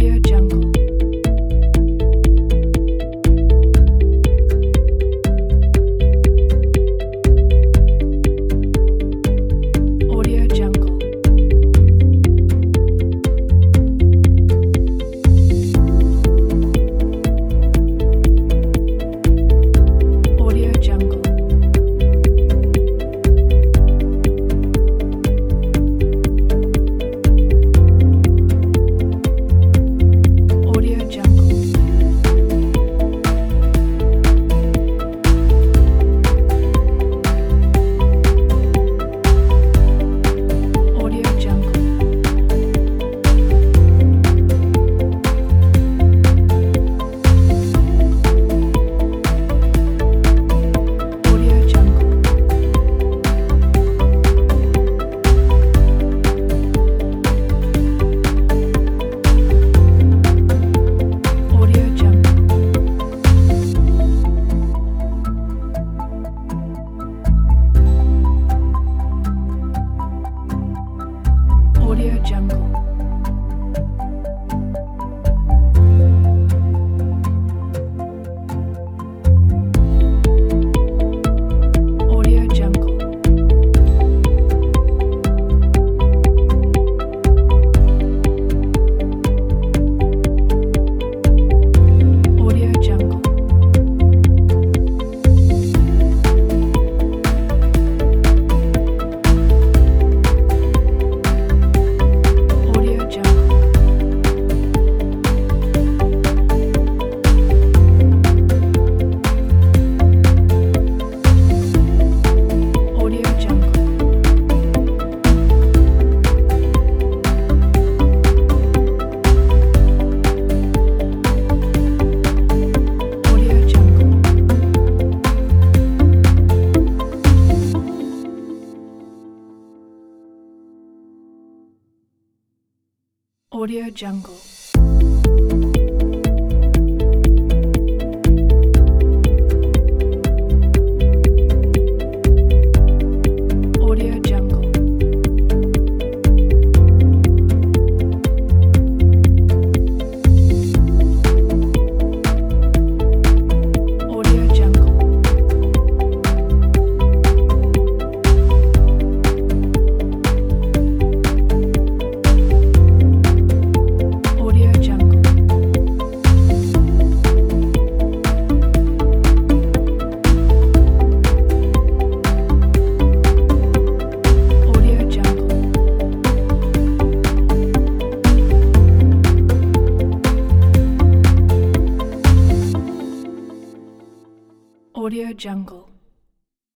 Audio Jungle. Audio Jungle. Audio Jungle. Audio Jungle. Audio Jungle. Audio Jungle. Audio Jungle. Audio Jungle. Audio Jungle. Audio Jungle. Audio Jungle. Audio Jungle. Audio Jungle. Audio Jungle. Audio Jungle. Audio Jungle. Audio Jungle. Audio Jungle. Audio Jungle.